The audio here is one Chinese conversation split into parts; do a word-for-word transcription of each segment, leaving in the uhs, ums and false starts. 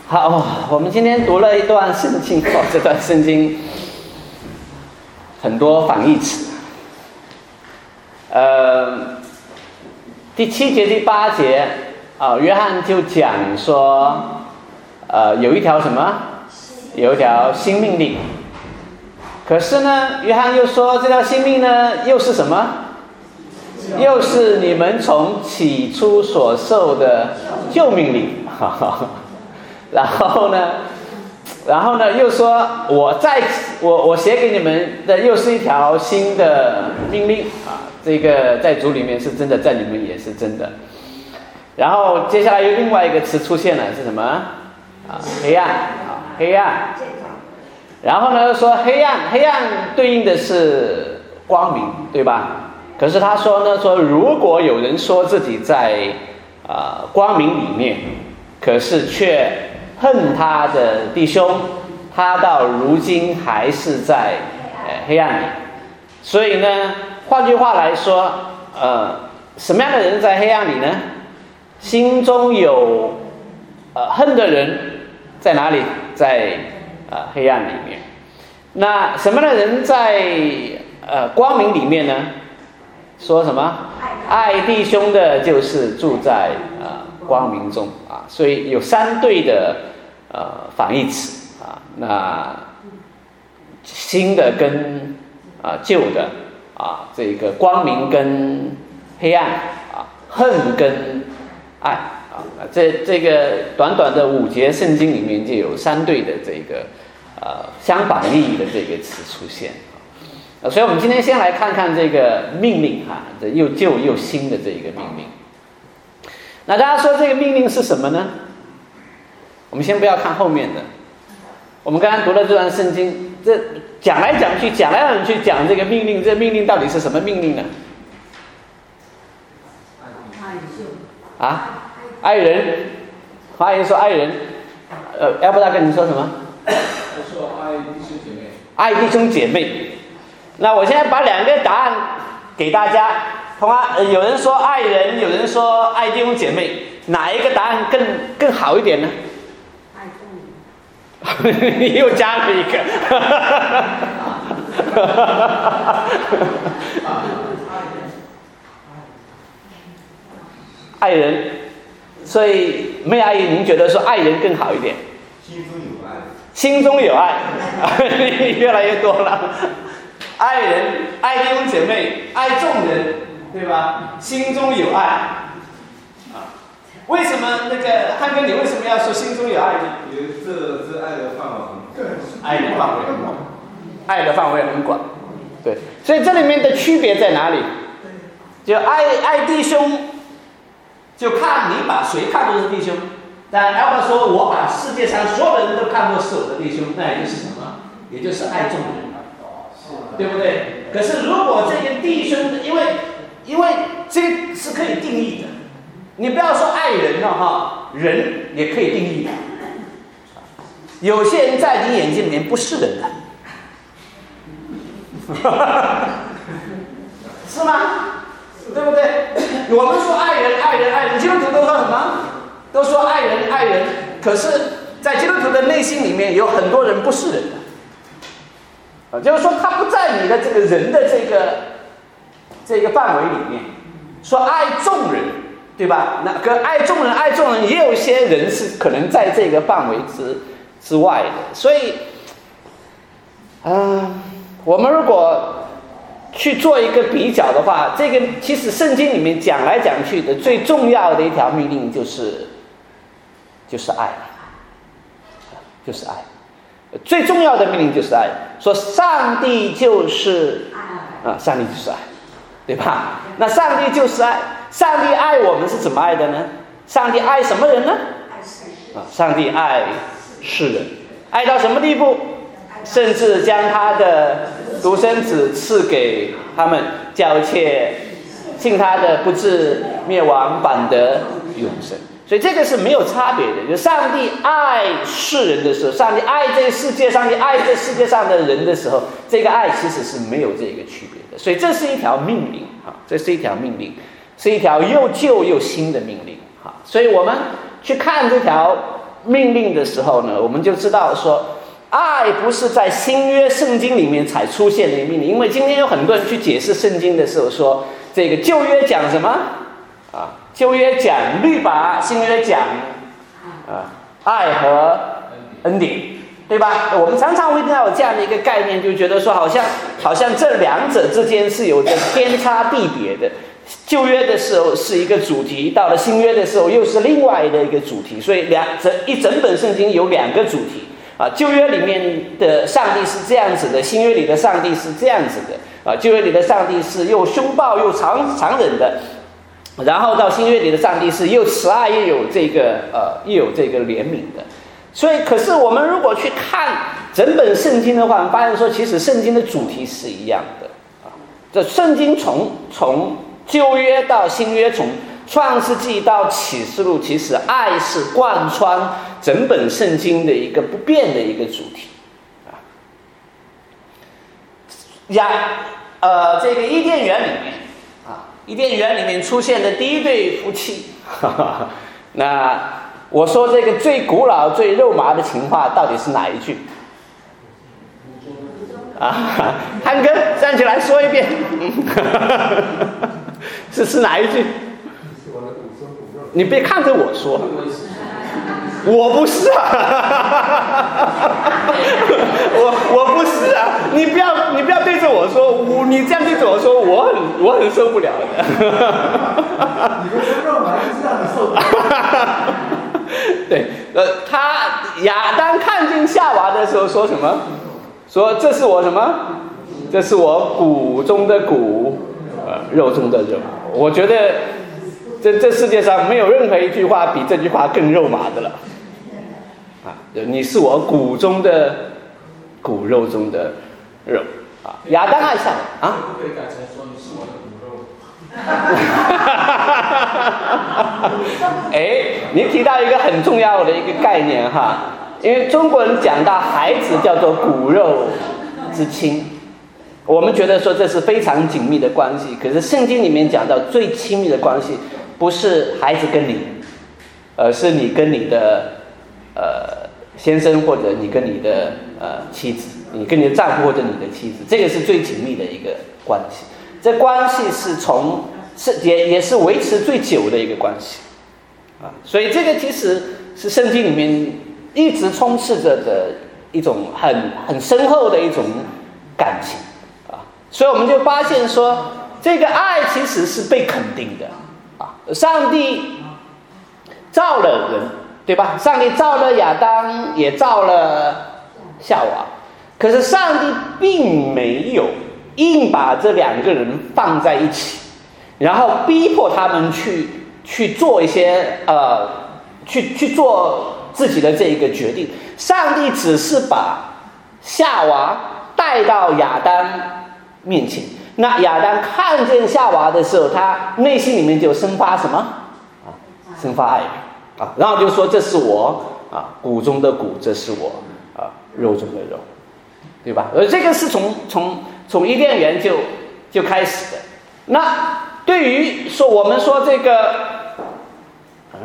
好，我们今天读了一段圣经，哦，这段圣经很多反义词。呃，第七节、第八节啊、呃，约翰就讲说，呃，有一条什么？有一条新命令。可是呢，约翰又说，这条新命呢，又是什么？又是你们从起初所受的旧命令。然后呢，然后呢，又说我在我我写给你们的又是一条新的命令啊，这个在主里面是真的，在你们也是真的。然后接下来又另外一个词出现了，是什么？啊，黑暗啊，黑暗。然后呢，说黑暗，黑暗对应的是光明，对吧？可是他说呢，说如果有人说自己在啊、呃、光明里面，可是却恨他的弟兄，他到如今还是在呃黑暗里。所以呢，换句话来说，呃，什么样的人在黑暗里呢？心中有呃恨的人在哪里？在呃黑暗里面。那什么样的人在呃光明里面呢？说什么？爱弟兄的，就是住在呃光明中啊。所以有三对的呃反义词啊。那新的跟啊、呃、旧的啊，这个光明跟黑暗啊，恨跟爱啊。这这个短短的五节圣经里面就有三对的这个呃相反意义的这个词出现。所以我们今天先来看看这个命令哈，这又旧又新的这一个命令。那大家说这个命令是什么呢？我们先不要看后面的，我们刚刚读了这段圣经，这讲来讲去，讲来讲去讲这个命令，这命令到底是什么命令呢？啊，爱人，华人说爱人，呃，要不要跟你说什么？ 我说爱弟兄姐妹。 爱弟兄姐妹。那我现在把两个答案给大家，同样、呃、有人说爱人，有人说爱弟兄姐妹，哪一个答案更更好一点呢？ 爱众人。 你又加了一个。爱人，所以妹阿姨，您觉得说爱人更好一点？ 心中有爱。 心中有爱，越来越多了。爱人、爱弟兄姐妹、爱众人，对吧？心中有爱啊。为什么那个汉哥，你为什么要说心中有爱呢？ 因为这这爱的范围很广。 爱的范围很广，爱的范围很广。对，所以这里面的区别在哪里？就爱爱弟兄，就看你把谁看作是弟兄。但要不说我把世界上所有人都看作是我的弟兄，那也就是什么？也就是爱众人。对不对？可是如果这个弟兄，因为因为这个是可以定义的，你不要说爱人了哈，人也可以定义的。有些人在你眼睛里面不是人的，是吗？对不对？我们说爱人，爱人，爱人，基督徒都说什么？都说爱人，爱人。可是，在基督徒的内心里面，有很多人不是人的。啊，就是说他不在你的这个人的这个这个范围里面。说爱众人，对吧？那个爱众人，爱众人也有一些人是可能在这个范围之之外的。所以，啊、呃，我们如果去做一个比较的话，这个其实圣经里面讲来讲去的最重要的一条命令就是就是爱，就是爱。最重要的命令就是爱，说上帝就是啊，上帝就是爱，对吧？那上帝就是爱，上帝爱我们是怎么爱的呢？上帝爱什么人呢？啊，上帝爱世人，爱到什么地步？甚至将他的独生子赐给他们，叫一切信他的不至灭亡，反得永生。所以这个是没有差别的，就是上帝爱世人的时候，上帝爱这个世界，上帝爱这世界上的人的时候，这个爱其实是没有这个区别的。所以这是一条命令啊，这是一条命令，是一条又旧又新的命令啊。所以我们去看这条命令的时候呢，我们就知道说，爱不是在新约圣经里面才出现的命令。因为今天有很多人去解释圣经的时候说，这个旧约讲什么啊？旧约讲律法，新约讲啊爱和恩典，对吧？我们常常会听到有这样的一个概念，就觉得说好像好像这两者之间是有着天差地别的。旧约的时候是一个主题，到了新约的时候又是另外的一个主题，所以两整一整本圣经有两个主题啊。旧约里面的上帝是这样子的，新约里的上帝是这样子的啊。旧约里的上帝是又凶暴又残残忍的，然后到新约里的上帝是又慈爱又有这个呃又有这个怜悯的。所以，可是我们如果去看整本圣经的话，我们发现说，其实圣经的主题是一样的啊。这圣经从从旧约到新约，从创世纪到启示录，其实爱是贯穿整本圣经的一个不变的一个主题啊。亚呃，这个伊甸园里面啊，伊甸园里面出现的第一对夫妻，哈哈，那我说这个最古老、最肉麻的情话到底是哪一句？啊，汉哥站起来说一遍。是是哪一句？你别看着我说，我不是啊，我我不是啊，你不要你不要对着我说，我你这样对着我说，我很我很受不了的。 你们说肉麻是让你受不了。 对，呃，他亚当看见夏娃的时候说什么？说这是我什么？这是我骨中的骨。呃，肉中的肉，我觉得这这世界上没有任何一句话比这句话更肉麻的了。啊，你是我骨中的骨，肉中的肉。啊，亚当爱上啊， 可以改成说你是我的骨肉。 哎，你提到一个很重要的一个概念哈，因为中国人讲到孩子叫做骨肉之亲。我们觉得说这是非常紧密的关系，可是圣经里面讲到最亲密的关系，不是孩子跟你，而是你跟你的呃先生，或者你跟你的呃妻子，你跟你的丈夫或者你的妻子，这个是最紧密的一个关系。这关系是从是也也是维持最久的一个关系啊，所以这个其实是圣经里面一直充斥着的一种很很深厚的一种感情。所以我们就发现说，这个爱其实是被肯定的啊！上帝造了人，对吧？上帝造了亚当，也造了夏娃，可是上帝并没有硬把这两个人放在一起，然后逼迫他们去去做一些呃，去去做自己的这一个决定。上帝只是把夏娃带到亚当面前，那亚当看见夏娃的时候，他内心里面就生发什么啊？生发爱啊，然后就说这是我啊骨中的骨，这是我啊肉中的肉，对吧？而这个是从从从伊甸园就就开始的。那对于说我们说这个，嗯，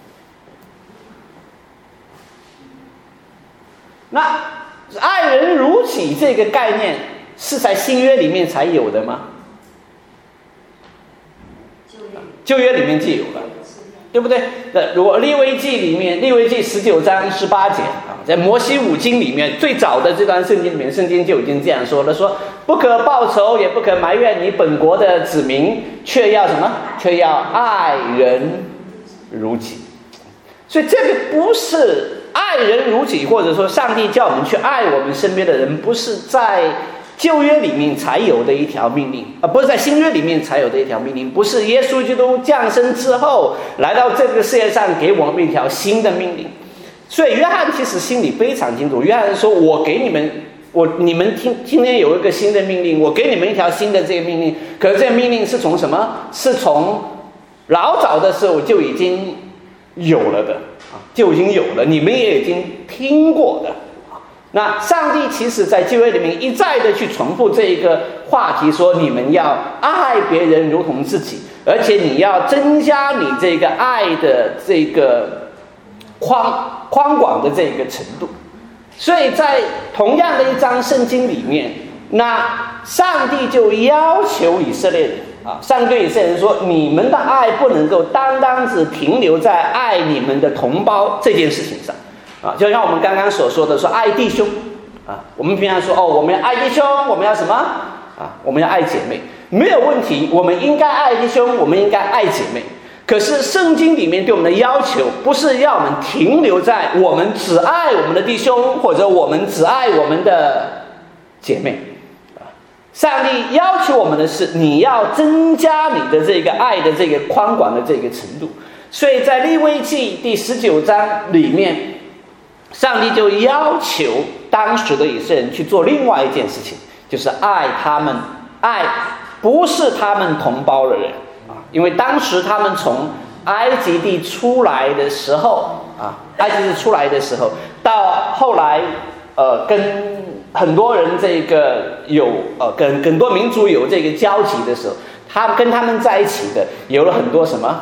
那爱人如己这个概念是在新约里面才有的吗？旧约里面就有了，对不对？那如果利未记里面，利未记十九章十八节啊，在摩西五经里面最早的这段圣经里面，圣经就已经这样说了：说不可报仇，也不可埋怨你本国的子民，却要什么？却要爱人如己。所以这个不是爱人如己，或者说上帝叫我们去爱我们身边的人，不是在旧约里面才有的一条命令，而不是在新约里面才有的一条命令，不是耶稣基督降生之后来到这个世界上给我们一条新的命令。所以约翰其实心里非常清楚，约翰说：我给你们，我你们听今天有一个新的命令，我给你们一条新的这个命令。可是这个命令是从什么？是从老早的时候就已经有了的啊，就已经有了，你们也已经听过的。那上帝其实在旧约里面一再的去重复这一个话题，说你们要爱别人如同自己，而且你要增加你这个爱的这个宽宽广的这个程度。所以在同样的一章圣经里面，那上帝就要求以色列人啊，上帝对以色列人说：你们的爱不能够单单只停留在爱你们的同胞这件事情上啊，就像我们刚刚所说的说爱弟兄啊，我们平常说哦，我们要爱弟兄，我们要什么啊？我们要爱姐妹，没有问题，我们应该爱弟兄，我们应该爱姐妹。可是圣经里面对我们的要求，不是要我们停留在我们只爱我们的弟兄，或者我们只爱我们的姐妹。上帝要求我们的是，你要增加你的这个爱的这个宽广的这个程度。所以在利未记第十九章里面，上帝就要求当时的以色列人去做另外一件事情，就是爱他们，爱不是他们同胞的人啊，因为当时他们从埃及地出来的时候啊，埃及地出来的时候，到后来呃跟很多人这个有呃跟很多民族有这个交集的时候，他跟他们在一起的有了很多什么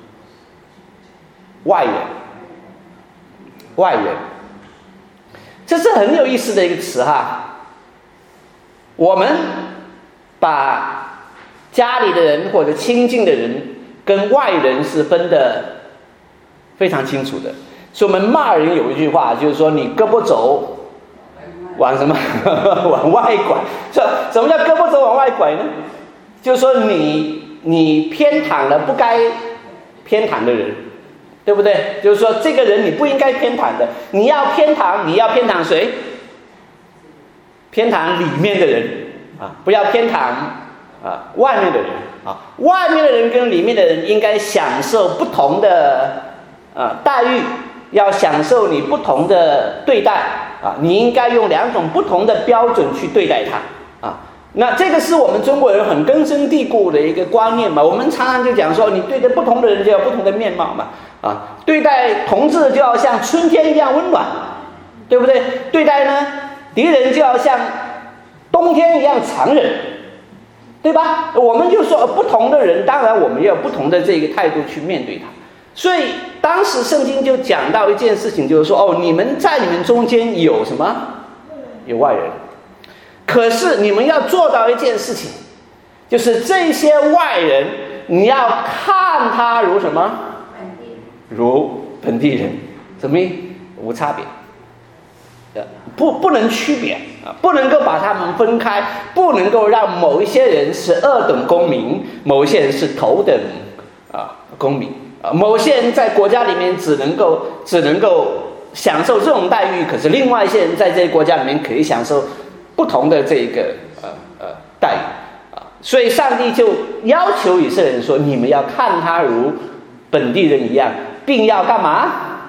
外人，外人，这是很有意思的一个词哈。我们把家里的人或者亲近的人跟外人是分得非常清楚的，所以我们骂人有一句话，就是说你胳膊肘往什么往外拐。什么叫胳膊肘往外拐呢？就是说你你偏袒了不该偏袒的人，对不对？就是说这个人你不应该偏袒的，你要偏袒，你要偏袒谁？偏袒里面的人啊，不要偏袒啊外面的人啊。外面的人跟里面的人应该享受不同的啊待遇，要享受你不同的对待啊，你应该用两种不同的标准去对待他啊。那这个是我们中国人很根深蒂固的一个观念嘛。我们常常就讲说，你对待不同的人就有不同的面貌嘛啊，对待同志就要像春天一样温暖，对不对？对待呢敌人就要像冬天一样残忍，对吧？我们就说不同的人，当然我们也有不同的这个态度去面对他。所以当时圣经就讲到一件事情，就是说哦，你们在你们中间有什么？有外人。可是你们要做到一件事情，就是这些外人你要看他如什么？如本地人。什么意思？无差别，不不能区别啊，不能够把他们分开，不能够让某一些人是二等公民，某一些人是头等啊公民啊，某些人在国家里面只能够只能够享受这种待遇，可是另外一些人在这个国家里面可以享受不同的这个呃呃待遇啊。所以上帝就要求以色列人说，你们要看他如本地人一样，并要干嘛？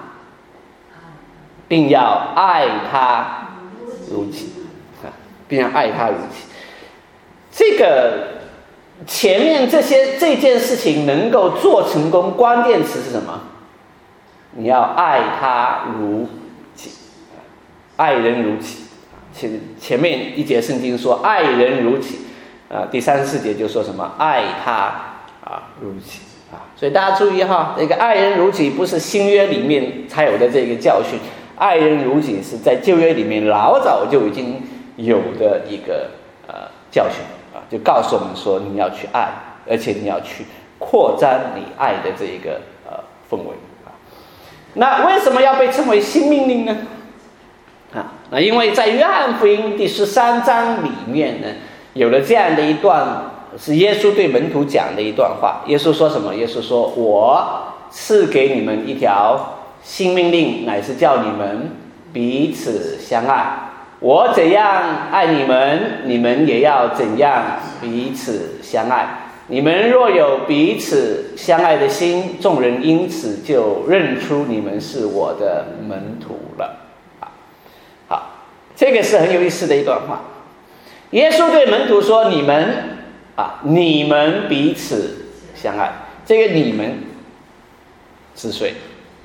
并要爱他如己啊，并要爱他如己。这个前面这些这件事情能够做成功，关键词是什么？你要爱他如己，爱人如己。前前面一节圣经说爱人如己啊，第三十四节就说什么？爱他啊如己啊。所以大家注意哈，这个爱人如己不是新约里面才有的这个教训，爱人如己是在旧约里面老早就已经有的一个呃教训啊，就告诉我们说你要去爱，而且你要去扩展你爱的这一个呃氛围啊。那为什么要被称为新命令呢？啊，那因为在约翰福音第十三章里面呢，有了这样的一段是耶稣对门徒讲的一段话。耶稣说什么？耶稣说：“我赐给你们一条新命令，乃是叫你们彼此相爱。我怎样爱你们，你们也要怎样彼此相爱。你们若有彼此相爱的心，众人因此就认出你们是我的门徒了。”好，这个是很有意思的一段话。耶稣对门徒说：“你们啊，你们彼此相爱。”这个你们是谁？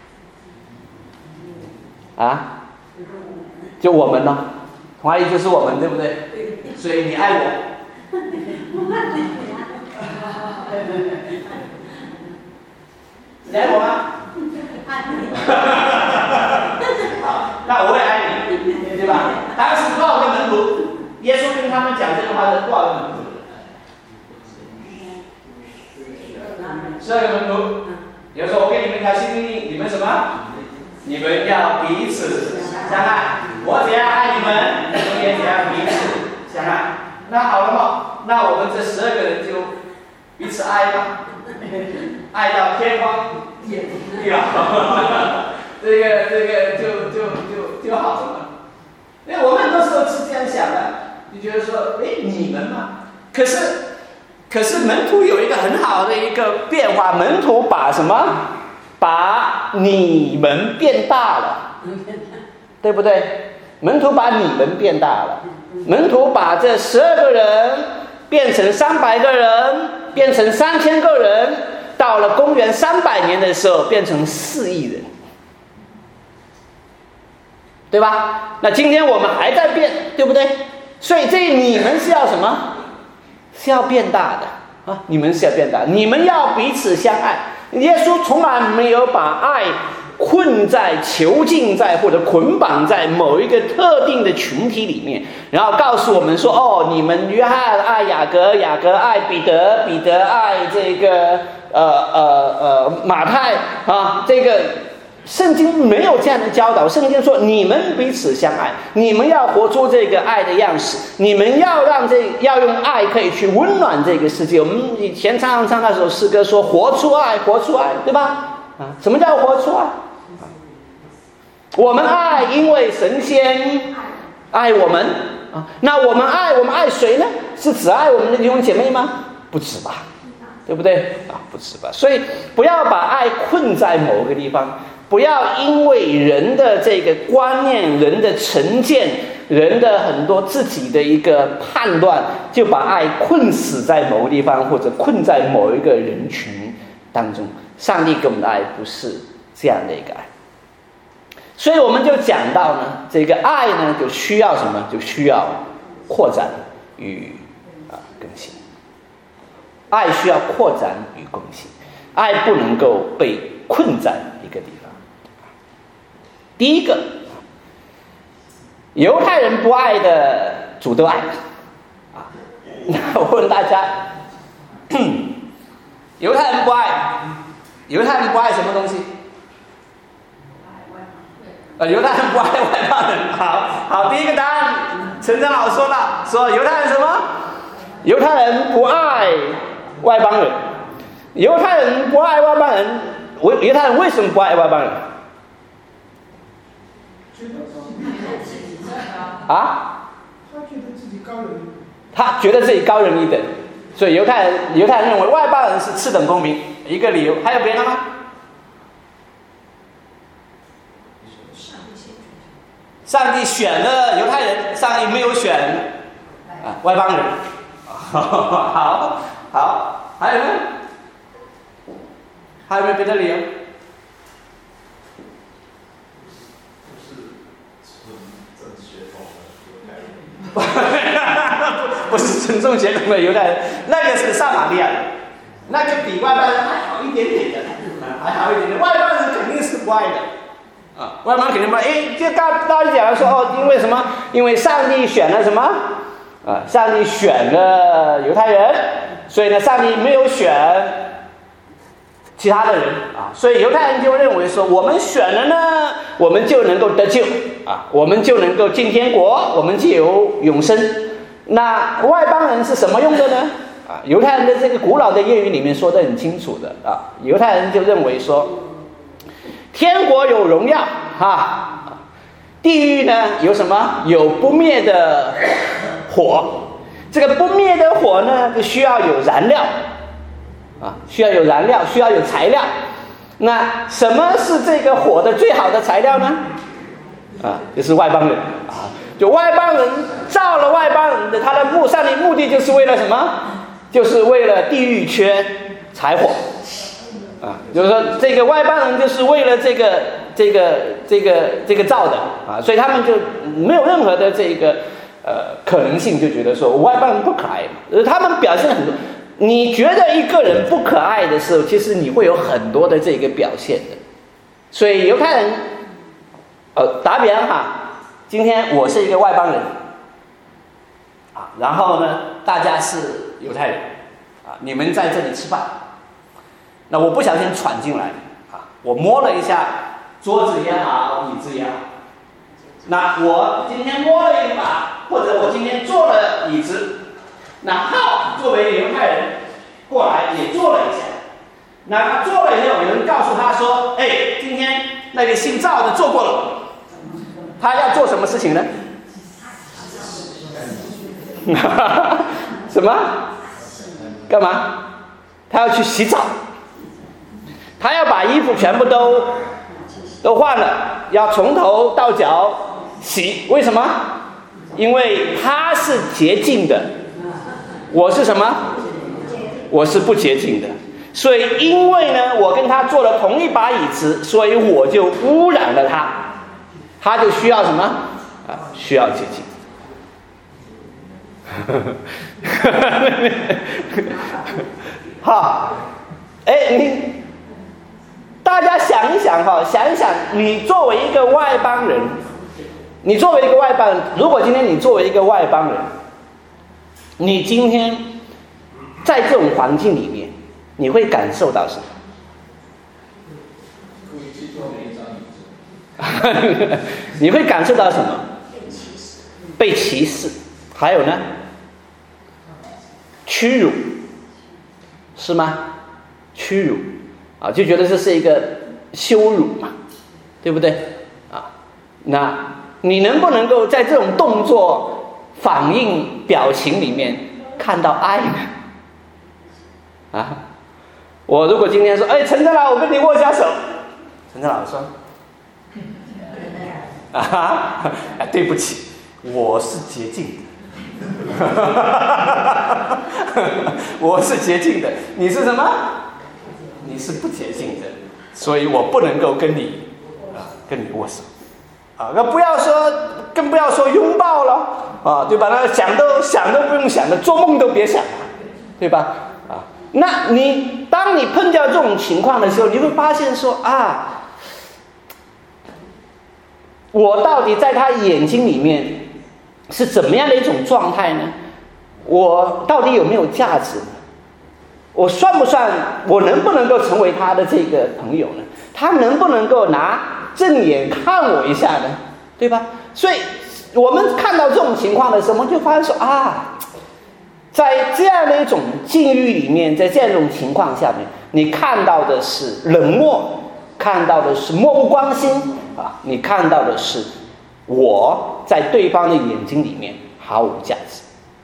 啊，就我们呢？同阿姨就是我们，对不对？所以你爱我，你爱我吗？ 给你们一条新命令，你们什么？你们要彼此相爱。我怎样爱你们，你们也怎样彼此相爱。那好了嘛，那我们这十二个人就彼此爱吧，爱到天荒地老。这个这个就就就就好了。因为我们很多时候是这样想的，就觉得说，哎，你们嘛，可是可是门徒有一个很好的一个变化，门徒把什么？把你们变大了，对不对？门徒把你们变大了，门徒把这十二个人变成三百个人，变成三千个人，到了公元三百年的时候，变成四亿人。对吧？那今天我们还在变，对不对？所以这你们是要什么？是要变大的啊！你们是要变大，你们要彼此相爱。耶稣从来没有把爱困在、囚禁在或者捆绑在某一个特定的群体里面，然后告诉我们说：哦，你们约翰爱雅各，雅各爱彼得，彼得爱这个呃呃呃马太啊，这个。圣经没有这样的教导，圣经说你们彼此相爱，你们要活出这个爱的样式，你们要让这要用爱可以去温暖这个世界。我们以前常常唱那首诗歌说活出爱，活出爱，对吧？啊，什么叫活出爱？我们爱，因为神先爱我们啊。那我们爱，我们爱谁呢？是只爱我们的弟兄姐妹吗？不止吧，对不对啊？不止吧。所以不要把爱困在某个地方。不要因为人的这个观念、人的成见、人的很多自己的一个判断，就把爱困死在某个地方，或者困在某一个人群当中。上帝给我们的爱不是这样的一个爱，所以我们就讲到呢，这个爱呢，就需要什么？就需要扩展与啊更新。爱需要扩展与更新，爱不能够被困在一个地方。第一个，犹太人不爱的，主都爱啊。那我问大家，犹太人不爱，犹太人不爱什么东西？呃，犹太人不爱外邦人。好，好，第一个答案，陈长老说了，说犹太人什么？犹太人不爱外邦人。犹太人不爱外邦人，犹太人为什么不爱外邦人？啊？ 他觉得自己高人一等。 他觉得自己高人一等，所以犹太人犹太人认为外邦人是次等公民，一个理由。还有别的吗？上帝选了犹太人，上帝没有选啊外邦人。好，好，还有呢？还有没有别的理由？不是纯正血统的犹太人，那个是撒玛利亚人，那个比外邦人还好一点点的，还好一点点。外邦人肯定是不爱的，啊，外邦人肯定不爱。哎，就大大家讲说哦，因为什么？因为上帝选了什么？啊，上帝选了犹太人，所以呢，上帝没有选其他的人啊，所以犹太人就认为说，我们选了呢，我们就能够得救啊，我们就能够进天国，我们就有永生。那外邦人是什么用的呢？啊，犹太人的这个古老的谚语里面说得很清楚的啊，犹太人就认为说，天国有荣耀哈，地狱呢有什么？有不灭的火，这个不灭的火呢，就需要有燃料。啊，需要有燃料，需要有材料。那什么是这个火的最好的材料呢？啊，就是外邦人啊，就外邦人造了外邦人的，他的目上的目的就是为了什么？就是为了地狱缺柴火。啊，就是说这个外邦人就是为了这个这个这个这个造的啊，所以他们就没有任何的这个呃可能性，就觉得说外邦人不可爱嘛，而他们表现很多。你觉得一个人不可爱的时候，其实你会有很多的这个表现的。所以犹太人，呃，打比方哈，今天我是一个外邦人，啊，然后呢，大家是犹太人，啊，你们在这里吃饭，那我不小心闯进来，啊， 我摸了一下桌子也好，椅子也好。那我今天摸了一把，或者我今天坐了椅子，那浩作为犹太人过来也坐了一下。那他坐了以后，有人告诉他说：“哎，今天那个姓赵的做过了。”他要做什么事情呢？什么？干嘛？他要去洗澡。他要把衣服全部都都换了，要从头到脚洗。为什么？因为他是洁净的，我是什么？我是不洁净的。所以因为呢，我跟他坐了同一把椅子，所以我就污染了他，他就需要什么啊？需要洁净。好，哎，你大家想一想哈，想一想，你作为一个外邦人，你作为一个外邦人，如果今天你作为一个外邦人，你今天在这种环境里面，你会感受到什么？你会感受到什么？被歧视，还有呢？屈辱，是吗？屈辱啊，就觉得这是一个羞辱嘛，对不对？啊，那你能不能够在这种动作、反应、表情里面看到爱呢？啊，我如果今天说，哎，陈长老，我跟你握下手，陈长老说，啊，对不起，我是洁净的。我是洁净的，你是什么？你是不洁净的，所以我不能够跟你啊跟你握手啊，那不要说，更不要说拥抱了啊，对吧？那想都想都不用想的，做梦都别想了，对吧？啊，那你当你碰到这种情况的时候，你会发现说啊，我到底在他眼睛里面是怎么样的一种状态呢？我到底有没有价值呢？我算不算？我能不能够成为他的这个朋友呢？他能不能够拿正眼看我一下呢？对吧？所以我们看到这种情况的时候，我们就发现说啊，在这样的一种境遇里面，在这样一种情况下面，你看到的是冷漠，看到的是漠不关心啊，你看到的是我在对方的眼睛里面毫无价值。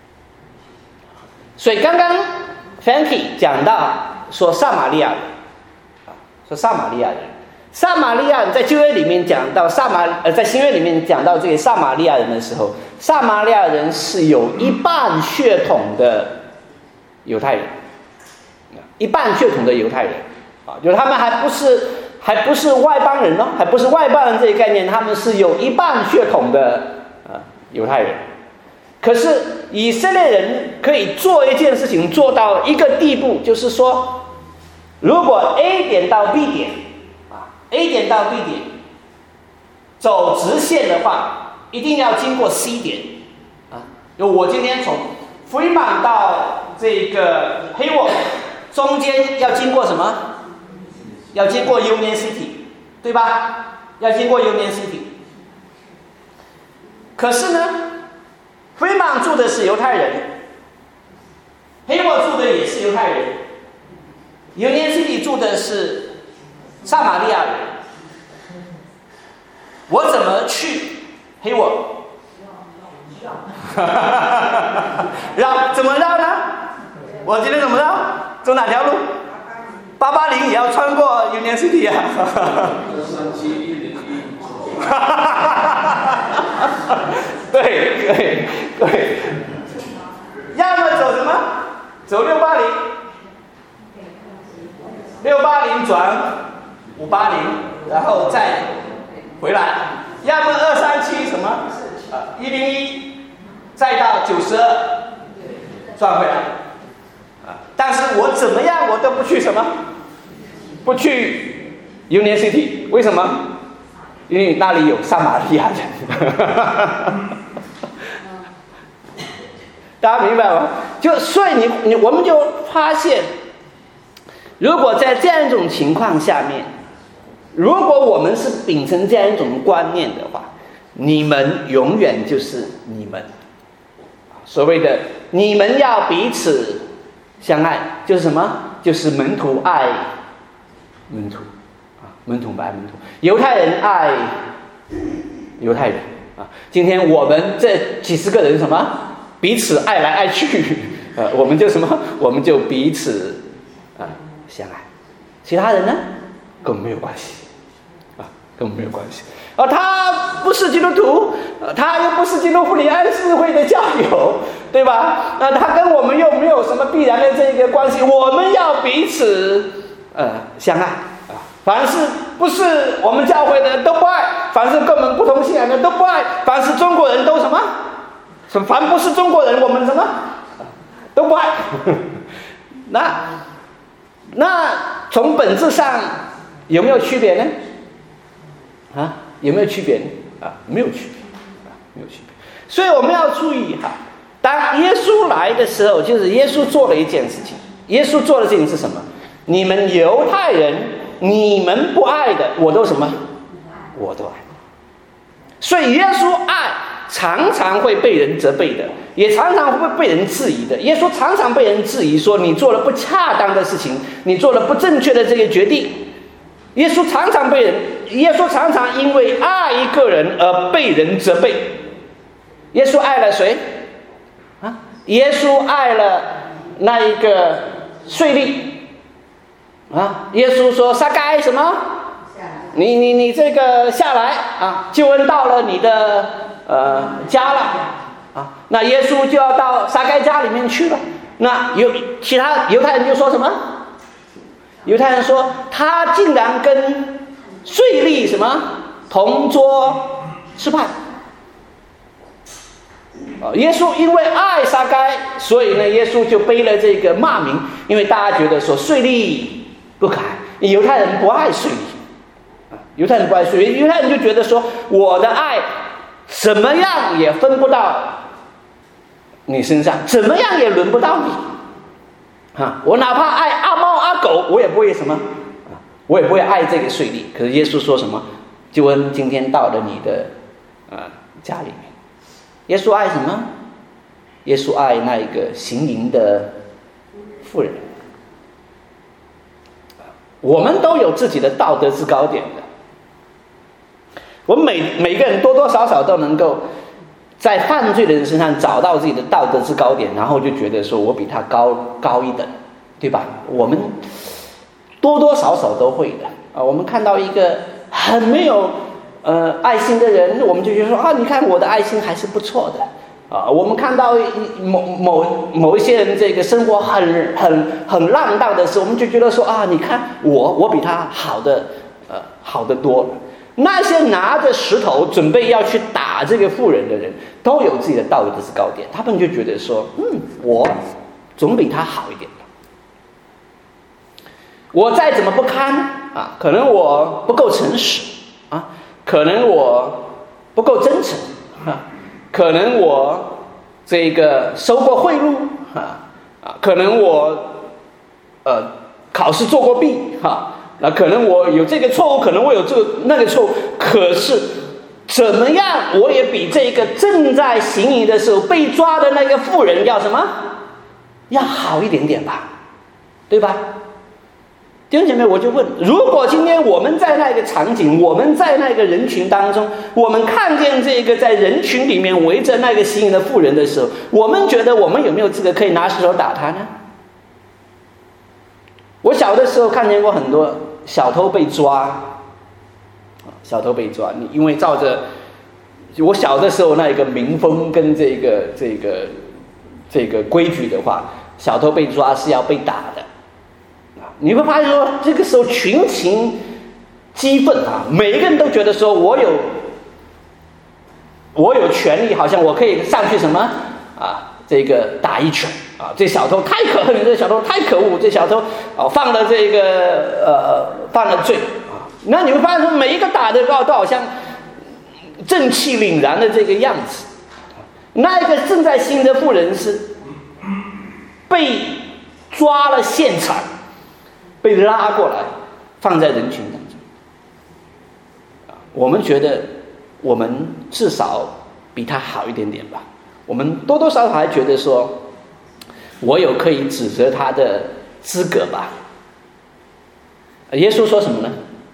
所以刚刚 Frankie 讲到说撒玛利亚人啊，说撒玛利亚人，撒玛利亚人在旧约里面讲到撒玛呃，在新约里面讲到这个撒玛利亚人的时候，撒玛利亚人是有一半血统的犹太人，一半血统的犹太人啊，就是他们还不是还不是外邦人哦，还不是外邦人这个概念，他们是有一半血统的啊犹太人。可是以色列人可以做一件事情做到一个地步，就是说，如果 A 点到 B 点啊 ，A 点到 B 点走直线的话，一定要经过 C 点啊。就我今天从 Fremont 到这个 Hayward 中间要经过什么？要经过 Union City， 对吧？要经过 Union City。可是呢，Fremont 住的是犹太人 ，Hayward 住的也是犹太人 ，Union City 住的是撒玛利亚人。我怎么去 Hayward？ 绕怎么绕呢？我今天怎么绕？走哪条路？八八零也要穿过 Union City 啊！对对对，要么走什么？走六八零，六八零转五八零，然后再回来。要么二三七什么？啊，一零一，再到九十二，转回来。啊，但是我怎么样，我都不去什么？不去 Union City， 为什么？因为那里有撒玛利亚人。大家明白吗？就所以你你我们就发现，如果在这样一种情况下面， 如果我们是秉承这样一种观念的话，你们永远就是你们。所谓的你们要彼此相爱，就是什么？就是门徒爱门徒啊，门徒爱门徒，犹太人爱犹太人啊。今天我们这几十个人什么？彼此爱来爱去，呃，我们就什么？我们就彼此啊相爱。其他人呢，跟我们没有关系啊，跟我们没有关系。啊，他不是基督徒，他又不是基督复临安士会的教友，对吧？那他跟我们又没有什么必然的这个关系。我们要彼此呃相爱啊，凡是不是我们教会的都不爱，凡是跟我们不同信仰的都不爱，凡是中国人都什么？凡不是中国人，我们什么都不爱。那那从本质上有没有区别呢？啊？有没有区别呢？啊，没有区别，啊，没有区别。所以我们要注意哈，当耶稣来的时候，就是耶稣做了一件事情。耶稣做的事情是什么？你们犹太人，你们不爱的，我都什么？我都爱。所以耶稣爱常常会被人责备的，也常常会被人质疑的。耶稣常常被人质疑说你做了不恰当的事情，你做了不正确的这个决定。耶稣常常被人，耶稣常常因为爱一个人而被人责备。耶稣爱了谁？啊，耶稣爱了那一个税吏。啊，耶稣说撒该什么？你你你这个下来啊，救恩到了你的呃家了啊，那耶稣就要到撒该家里面去了。那有其他犹太人就说什么？犹太人说他竟然跟税吏什么同桌吃饭。耶稣因为爱撒该，所以呢，耶稣就背了这个骂名，因为大家觉得说税吏不可爱，犹太人不爱税吏，犹太人不爱税吏，犹太人就觉得说我的爱怎么样也分不到你身上，怎么样也轮不到你。啊，我哪怕爱阿猫阿狗，我也不会什么，啊，我也不会爱这个税吏。可是耶稣说什么？救恩今天到了你的呃家里面。耶稣爱什么？耶稣爱那一个行淫的妇人。我们都有自己的道德制高点的，我们每每个人多多少少都能够在犯罪的人身上找到自己的道德制高点，然后就觉得说我比他高高一等，对吧？我们多多少少都会的啊。我们看到一个很没有呃爱心的人，我们就觉得说啊，你看我的爱心还是不错的啊。我们看到某某某一些人这个生活很很很浪荡的时候，我们就觉得说啊，你看我我比他好的呃好得多了。那些拿着石头准备要去打这个妇人的人，都有自己的道德制高点，他们就觉得说，嗯，我总比他好一点。我再怎么不堪啊，可能我不够诚实啊，可能我不够真诚啊，可能我这个收过贿赂啊啊，可能我呃考试做过弊哈。那可能我有这个错误，可能我有这个那个错误，可是怎么样，我也比这个正在行淫的时候被抓的那个妇人要什么？要好一点点吧，对吧？弟兄姐妹，我就问：如果今天我们在那个场景，我们在那个人群当中，我们看见这个在人群里面围着那个行淫的妇人的时候，我们觉得我们有没有资格可以拿石头打他呢？我小的时候看见过很多小偷被抓，小偷被抓，你因为照着我小的时候那一个民风跟这个这个这个规矩的话，小偷被抓是要被打的。你会发现说，这个时候群情激愤啊，每一个人都觉得说我有我有权利，好像我可以上去什么啊，这个打一拳。啊，这小偷太可恨了！这小偷太可恶！这小偷啊，犯了这个呃，犯了罪啊。那你会发现说，每一个打的都好像正气凛然的这个样子。那一个正在行淫的妇人是被抓了现场，被拉过来，放在人群当中。 我们觉得我们至少比他好一点点吧，我们多多少少还觉得说我有可以指责他的资格吧。耶稣说什么呢？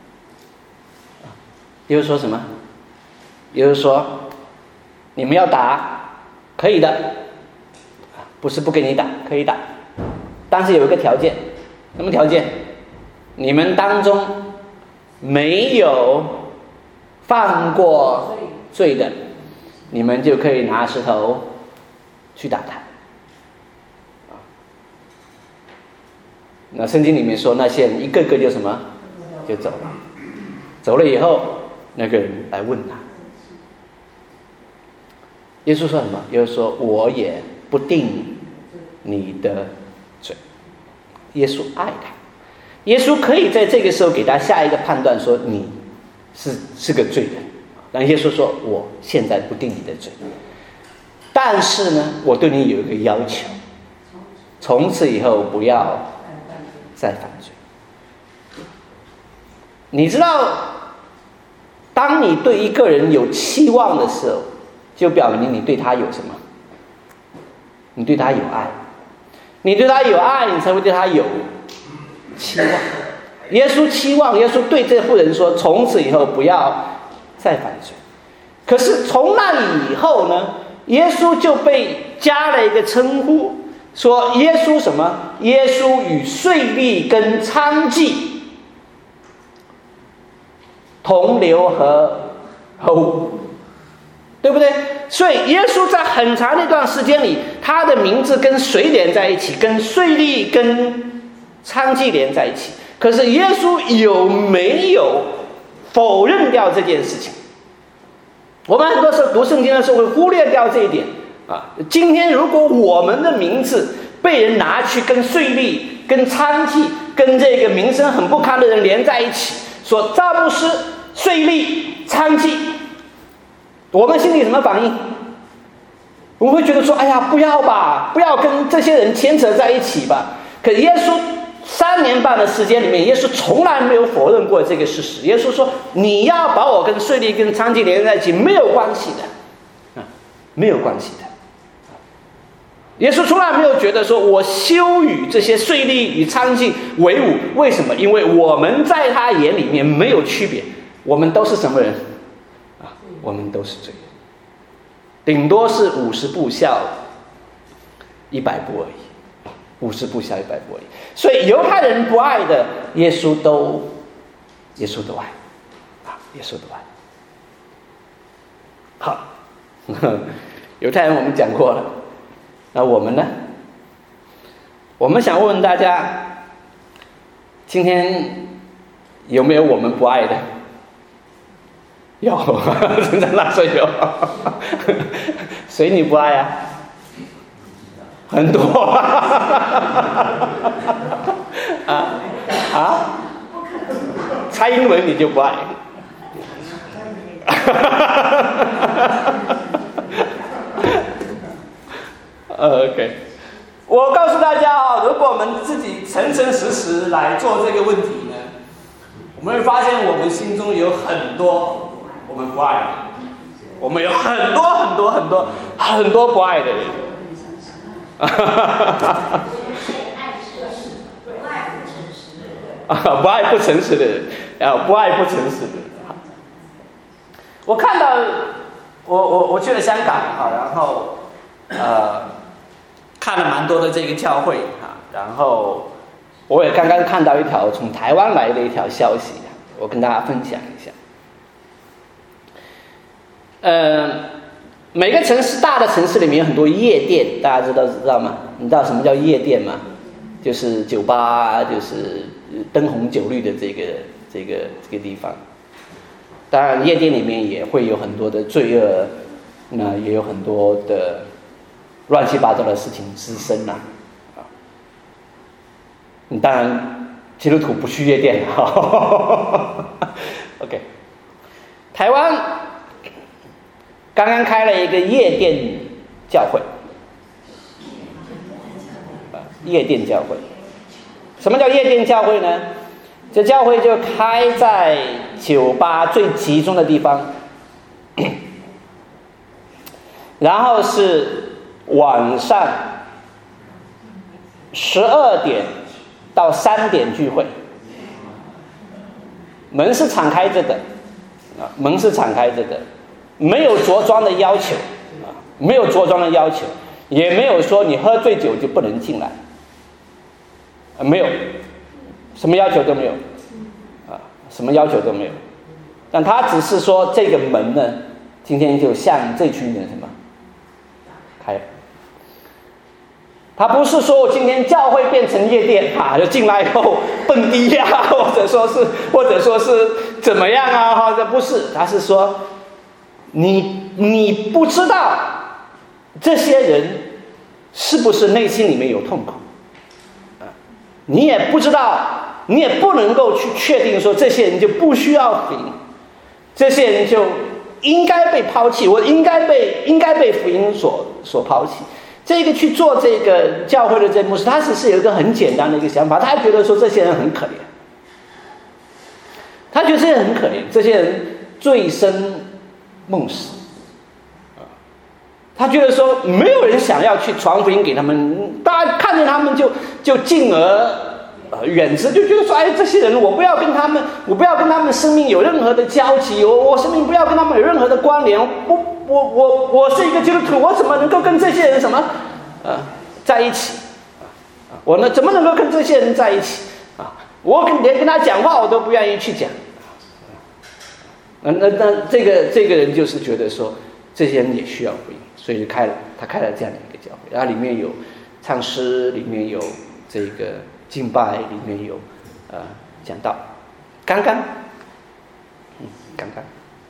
耶稣说什么？耶稣说你们要打可以的，不是不给你打，可以打，但是有一个条件。什么条件？你们当中没有犯过罪的，你们就可以拿石头去打他。那圣经里面说那些人一个个就什么就走了，走了以后那个人来问他，耶稣说什么？耶稣说我也不定你的罪。耶稣爱他，耶稣可以在这个时候给他下一个判断，说你是是个罪人。但耶稣说我现在不定你的罪，但是呢我对你有一个要求，从此以后不要再犯罪。你知道当你对一个人有期望的时候，就表明你对他有什么？你对他有爱，你对他有爱，你才会对他有期望。耶稣期望，耶稣对这妇人说从此以后不要再犯罪。可是从那以后呢，耶稣就被加了一个称呼，说耶稣什么？耶稣与税吏跟娼妓同流合合污，对不对？所以耶稣在很长的一段时间里，他的名字跟谁连在一起？跟税吏跟娼妓连在一起。可是耶稣有没有否认掉这件事情？我们很多时候读圣经的时候会忽略掉这一点啊。今天如果我们的名字被人拿去跟税吏、跟娼妓、跟这个名声很不堪的人连在一起，说赵牧师、税吏、娼妓，我们心里什么反应？我们会觉得说：“哎呀，不要吧，不要跟这些人牵扯在一起吧。”可耶稣三年半的时间里面，耶稣从来没有否认过这个事实。耶稣说：“你要把我跟税吏、跟娼妓连在一起，没有关系的，啊，没有关系的。”耶稣从来没有觉得说我羞与这些税吏与娼妓为伍。为什么？因为我们在他眼里面没有区别，我们都是什么人啊？我们都是罪人，顶多是五十步笑一百步而已，五十步笑一百步而已。所以犹太人不爱的，耶稣都耶稣都爱啊，耶稣都爱。好，犹太人我们讲过了。那我们呢？我们想问问大家，今天有没有我们不爱的？有，真的那说有。谁你不爱啊？很多。啊啊！蔡英文你就不爱？OK， 我告诉大家啊，如果我们自己诚诚实实来做这个问题呢，我们会发现我们心中有很多我们不爱的，我们有很多很多很多很多不爱的人。不爱不诚实的人，啊，不爱不诚实的人。我看到，我我我去了香港啊，然后呃。看了蛮多的这个教会啊，然后我也刚刚看到一条从台湾来的一条消息，我跟大家分享一下。呃，每个城市大的城市里面有很多夜店，大家知道知道吗？你知道什么叫夜店吗？就是酒吧，就是灯红酒绿的这个这个这个地方。当然，夜店里面也会有很多的罪恶，那也有很多的乱七八糟的事情滋生呐、啊，你当然基督徒不去夜店哈。OK， 台湾刚刚开了一个夜店教会，夜店教会，什么叫夜店教会呢？ 这教会就开在酒吧最集中的地方，然后是晚上十二点到三点聚会，门是敞开着的，啊，门是敞开着的，没有着装的要求，啊，没有着装的要求，也没有说你喝醉酒就不能进来，啊，没有，什么要求都没有，啊，什么要求都没有，但他只是说这个门呢，今天就向这群人什么开了。他不是说我今天教会变成夜店啊，就进来以后蹦迪呀、啊，或者说是或者说是怎么样啊，或者不是，他是说你你不知道这些人是不是内心里面有痛苦啊，你也不知道，你也不能够去确定说这些人就不需要福音，这些人就应该被抛弃，我应该被应该被福音所所抛弃。这个去做这个教会的这牧师，他只是有一个很简单的一个想法，他觉得说这些人很可怜，他觉得这些人很可怜，这些人醉生梦死，他觉得说没有人想要去传福音给他们，大家看见他们就就敬而呃远之，就觉得说，哎，这些人我不要跟他们，我不要跟他们生命有任何的交集，我我生命不要跟他们有任何的关联，我我我我是一个基督徒，我怎么能够跟这些人什么呃在一起？我呢怎么能够跟这些人在一起啊？我跟连跟他讲话我都不愿意去讲。那那那这个这个人就是觉得说，这些人也需要福音，所以就开了他开了这样的一个教会，然后里面有唱诗，里面有这个敬拜，里面有呃讲道，刚刚，嗯，刚刚。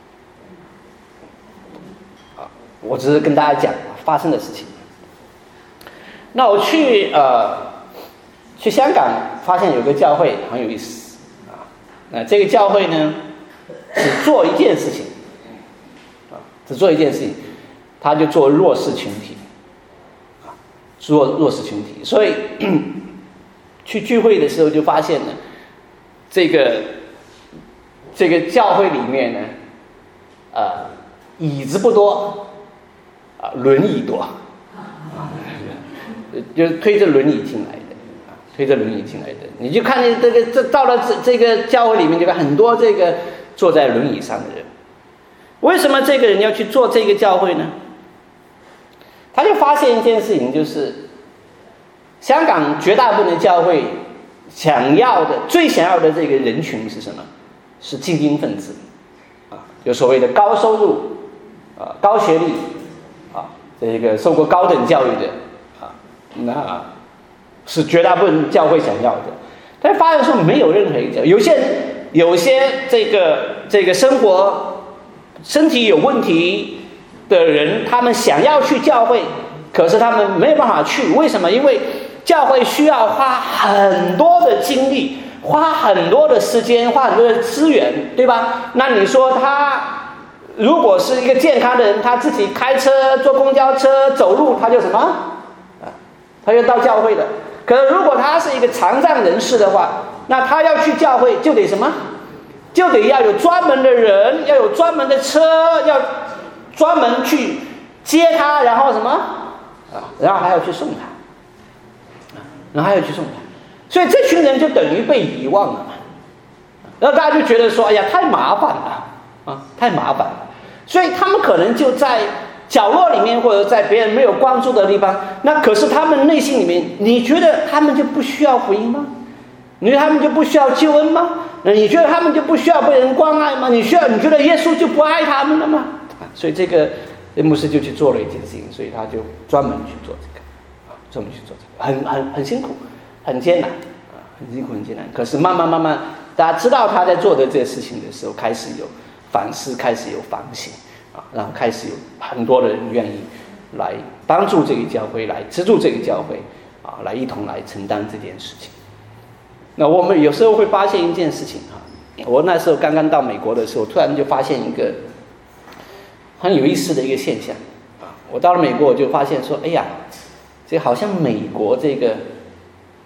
我只是跟大家讲发生的事情。那我去呃去香港，发现有个教会很有意思啊。那这个教会呢，只做一件事情啊，只做一件事情，他就做弱势群体啊，做弱势群体。所以去聚会的时候就发现呢，这个这个教会里面呢，呃，椅子不多。啊，轮椅多，啊，就是推着轮椅进来的，啊，推着轮椅进来的，你就看见这个这到了这这个教会里面，就看很多这个坐在轮椅上的人。为什么这个人要去做这个教会呢？他就发现一件事情，就是香港绝大部分的教会想要的、最想要的这个人群是什么？是精英分子，啊，就所谓的高收入，啊，高学历。这个受过高等教育的啊，那是绝大部分教会想要的。但发现说没有任何一个，有些人有些这个这个生活身体有问题的人，他们想要去教会，可是他们没有办法去。为什么？因为教会需要花很多的精力，花很多的时间，花很多的资源，对吧？那你说他如果是一个健康的人，他自己开车、坐公交车、走路，他就什么啊？他就到教会了。可是如果他是一个残障人士的话，那他要去教会就得什么？就得要有专门的人，要有专门的车，要专门去接他，然后什么啊？然后还要去送他，啊，然后还要去送他。所以这群人就等于被遗忘了嘛。然后大家就觉得说，哎呀，太麻烦了。啊，太麻烦了，所以他们可能就在角落里面，或者在别人没有关注的地方。那可是他们内心里面，你觉得他们就不需要福音吗？你觉得他们就不需要救恩吗？你觉得他们就不需要被人关爱吗？你需要？你觉得耶稣就不爱他们了吗？啊，所以这个牧师就去做了一件事情，所以他就专门去做这个，啊，专门去做这个，很很很辛苦，很艰难，啊，很辛苦很艰难。可是慢慢慢慢，大家知道他在做的这些事情的时候，开始有反思，开始有反省啊，然后开始有很多的人愿意来帮助这个教会，来资助这个教会啊，来一同来承担这件事情。那我们有时候会发现一件事情啊，我那时候刚刚到美国的时候，突然就发现一个很有意思的一个现象啊。我到了美国，我就发现说，哎呀，这好像美国这个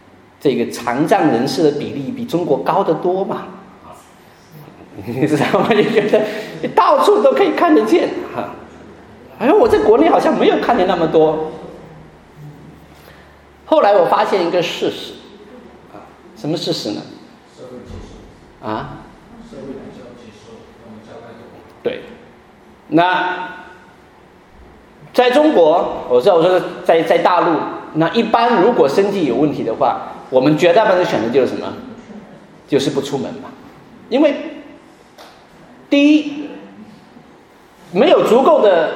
这个残障人士的比例比中国高得多嘛，你知道吗？就觉得你到处都可以看得见哈。哎呦，我在国内好像没有看见那么多。后来我发现一个事实，啊，什么事实呢？啊？对，那在中国，我知道我说在在大陆，那一般如果身体有问题的话，我们绝大部分的选择就是什么？就是不出门嘛，因为第一，没有足够的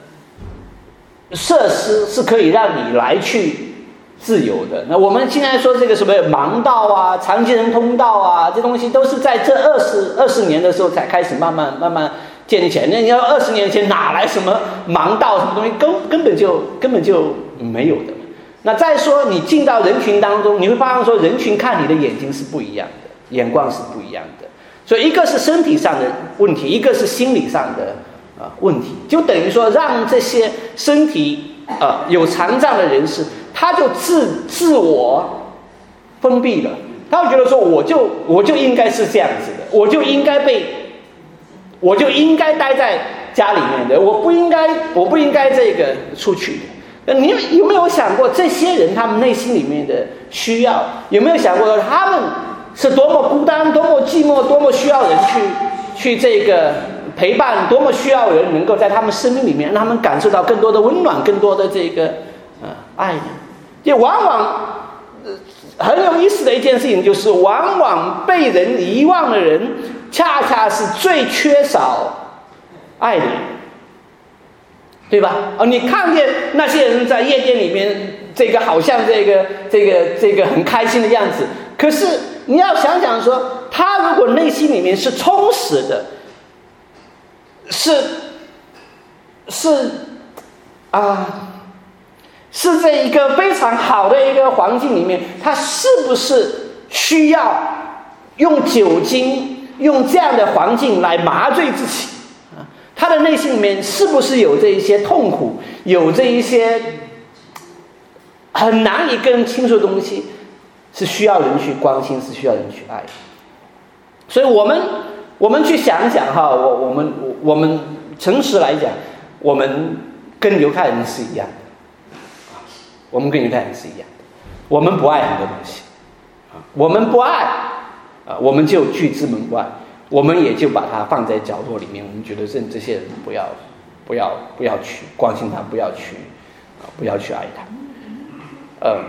设施是可以让你来去自由的。那我们现在说这个什么盲道啊、残疾人通道啊，这东西都是在这二十二十年的时候才开始慢慢慢慢建立起来。那你要二十年前哪来什么盲道什么东西，根根本就根本就没有的。那再说你进到人群当中，你会发现说人群看你的眼睛是不一样的，眼光是不一样的。所以一个是身体上的问题，一个是心理上的啊问题，就等于说让这些身体啊有残障的人士，他就自自我封闭了，他会觉得说我就我就应该是这样子的，我就应该被，我就应该待在家里面的，我不应该我不应该这个出去的。你有没有想过这些人他们内心里面的需要？有没有想过他们是多么孤单、多么寂寞、多么需要人去去这个陪伴，多么需要人能够在他们生命里面让他们感受到更多的温暖、更多的这个呃爱呢？也往往、呃、很有意思的一件事情就是，往往被人遗忘的人，恰恰是最缺少爱的人。对吧？哦，你看见那些人在夜店里面，这个好像这个这个这个很开心的样子，可是你要想想说，他如果内心里面是充实的，是是啊，是这一个非常好的一个环境里面，他是不是需要用酒精、用这样的环境来麻醉自己？他的内心里面是不是有这一些痛苦，有这一些很难以跟人倾诉的东西，是需要人去关心，是需要人去爱。所以我们我们去想想哈，我我们我们诚实来讲，我们跟犹太人是一样的，我们跟犹太人是一样的，我们不爱很多东西，我们不爱啊，我们就拒之门外。我们也就把它放在角落里面，我们觉得这这些人不要，不要，不要去关心他，不要去，啊，不要去爱他。嗯，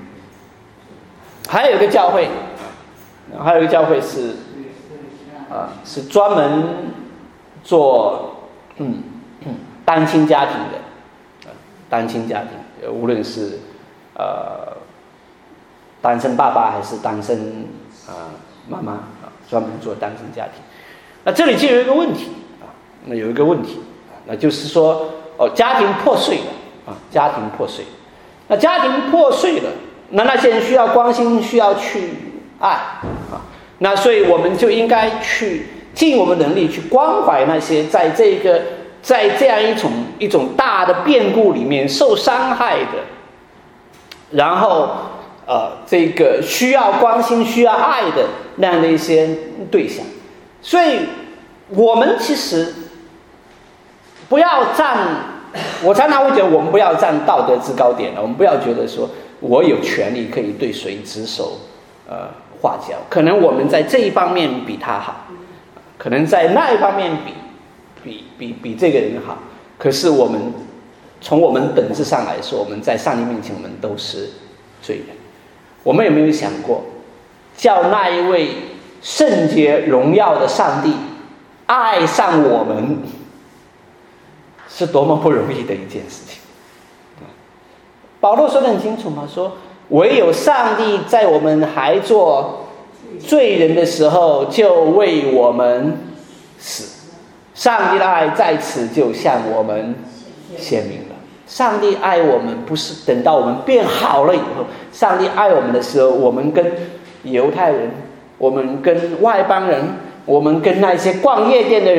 还有一个教会，还有一个教会是，啊，是专门做嗯单亲家庭的，单亲家庭，无论是呃单身爸爸还是单身啊妈妈。专门做单身家庭，那这里就有一个问题啊，那有一个问题，那就是说，哦，家庭破碎了啊，家庭破碎，那家庭破碎了，那那些人需要关心，需要去爱啊，那所以我们就应该去尽我们能力去关怀那些在这个在这样一种一种大的变故里面受伤害的，然后。呃，这个需要关心、需要爱的那样的一些对象，所以我们其实不要站，我常常会觉得我们不要站道德制高点了，我们不要觉得说我有权利可以对谁指手呃画脚，可能我们在这一方面比他好，可能在那一方面比比比比这个人好，可是我们从我们本质上来说，我们在上帝面前我们都是罪人。我们有没有想过，叫那一位圣洁荣耀的上帝爱上我们，是多么不容易的一件事情。保罗说得很清楚嘛，说唯有上帝在我们还做罪人的时候就为我们死，上帝的爱在此就向我们显明了。上帝爱我们不是等到我们变好了以后，上帝爱我们的时候，我们跟犹太人，我们跟外邦人，我们跟那些逛夜店的人，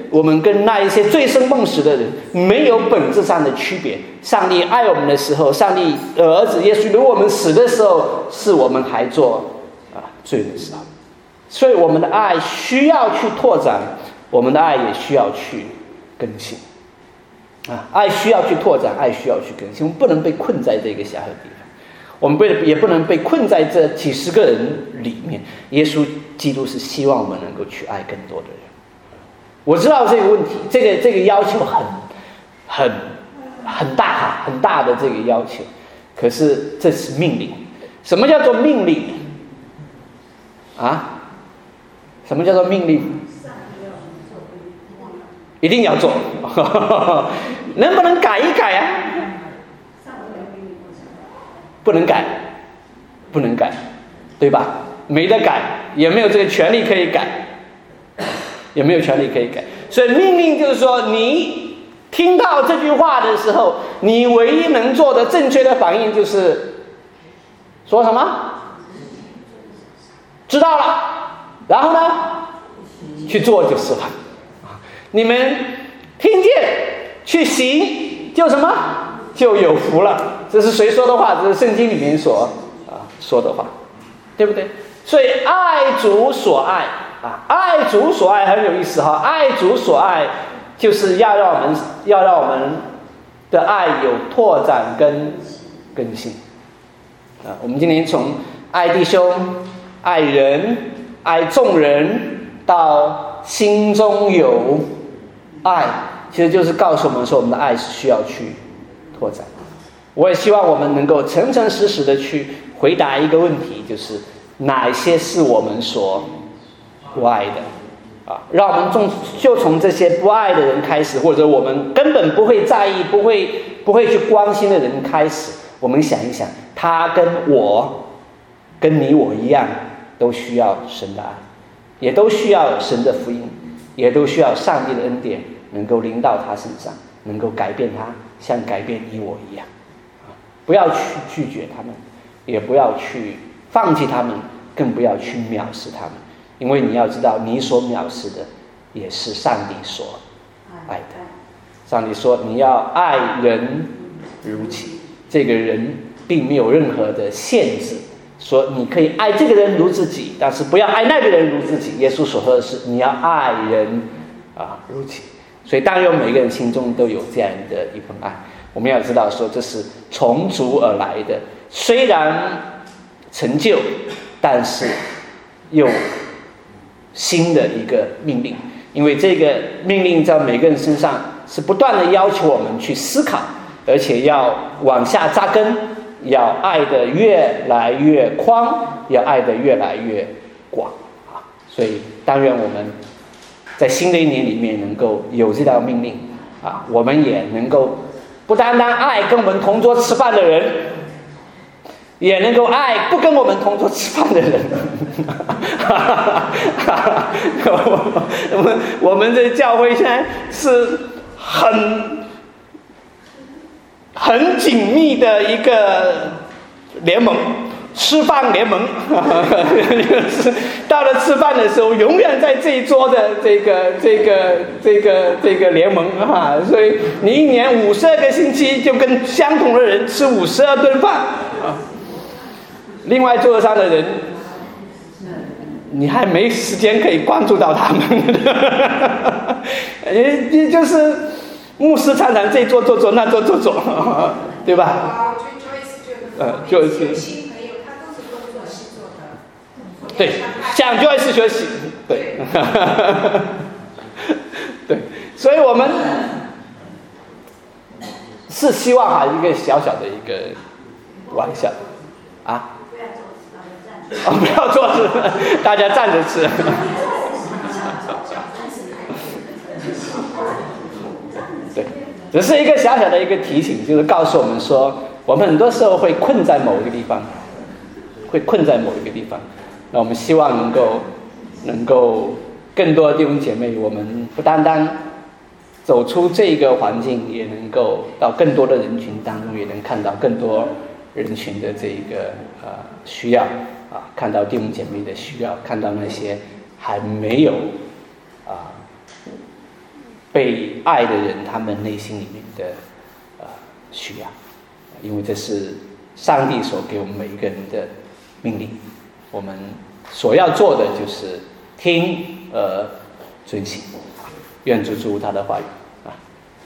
我们跟那一些醉生梦死的人没有本质上的区别。上帝爱我们的时候，上帝的儿子耶稣留我们死的时候，是我们还做啊罪的时候。所以我们的爱需要去拓展，我们的爱也需要去更新啊！爱需要去拓展，爱需要去更新。我们不能被困在这个狭隘的地方，我们不也不能被困在这几十个人里面。耶稣基督是希望我们能够去爱更多的人。我知道这个问题，这个这个要求很很很大很大的这个要求，可是这是命令。什么叫做命令啊？什么叫做命令？一定要做，能不能改一改啊？不能改，不能改，对吧？没得改，也没有这个权利可以改。也没有权利可以改，所以命令就是说，你听到这句话的时候，你唯一能做的正确的反应就是说什么？知道了，然后呢，去做就是了。你们听见去行，就什么？就有福了。这是谁说的话？这是圣经里面所啊说的话，对不对？所以爱主所爱。啊，爱主所爱很有意思哈！爱主所爱，就是要让我们要让我们的爱有拓展跟更新。啊，我们今天从爱弟兄、爱人、爱众人，到心中有爱，其实就是告诉我们说，我们的爱是需要去拓展。我也希望我们能够诚诚实实的去回答一个问题，就是哪些是我们所不爱的啊，让我们从就从这些不爱的人开始，或者我们根本不会在意、不会不会去关心的人开始，我们想一想，他跟我、跟你我一样，都需要神的爱，也都需要神的福音，也都需要上帝的恩典能够临到他身上，能够改变他，像改变你我一样。啊，不要去拒绝他们，也不要去放弃他们，更不要去藐视他们。因为你要知道，你所藐视的也是上帝所爱的。上帝说你要爱人如己，这个人并没有任何的限制，说你可以爱这个人如自己，但是不要爱那个人如自己。耶稣所说的是你要爱人啊如己。所以当然每个人心中都有这样的一份爱，我们要知道说这是从主而来的，虽然成就，但是又新的一个命令，因为这个命令在每个人身上是不断的要求我们去思考，而且要往下扎根，要爱得越来越宽，要爱得越来越广啊！所以但愿我们在新的一年里面能够有这条命令啊，我们也能够不单单爱跟我们同桌吃饭的人，也能够爱不跟我们同桌吃饭的人。我们我们这教会现在是很很紧密的一个联盟，吃饭联盟。到了吃饭的时候，永远在这一桌的这个这个这个这个联盟啊，所以你一年五十二个星期就跟相同的人吃五十二顿饭啊。另外桌上的人，你还没时间可以关注到他们，也就是牧师常常这桌坐坐，那桌坐坐，对吧？呃，就是新朋友，他都是工作室做的，对，向 Joyce 学习，对，对，所以我们是希望哈一个小小的一个玩笑啊。哦，不要坐着，大家站着吃。对，只是一个小小的一个提醒，就是告诉我们说，我们很多时候会困在某一个地方，会困在某一个地方。那我们希望能够，能够更多的弟兄姐妹，我们不单单走出这个环境，也能够到更多的人群当中，也能看到更多人群的这个呃需要。啊，看到弟兄姐妹的需要，看到那些还没有啊被爱的人他们内心里面的呃需要，因为这是上帝所给我们每一个人的命令，我们所要做的就是听而遵行。愿主祝福他的话语。